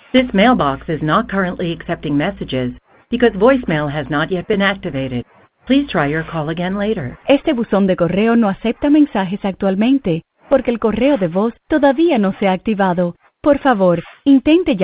This mailbox is not currently accepting messages because voicemail has not yet been activated. Please try your call again later. Este buzón de correo no acepta mensajes actualmente porque el correo de voz todavía no se ha activado. Por favor, intente llamar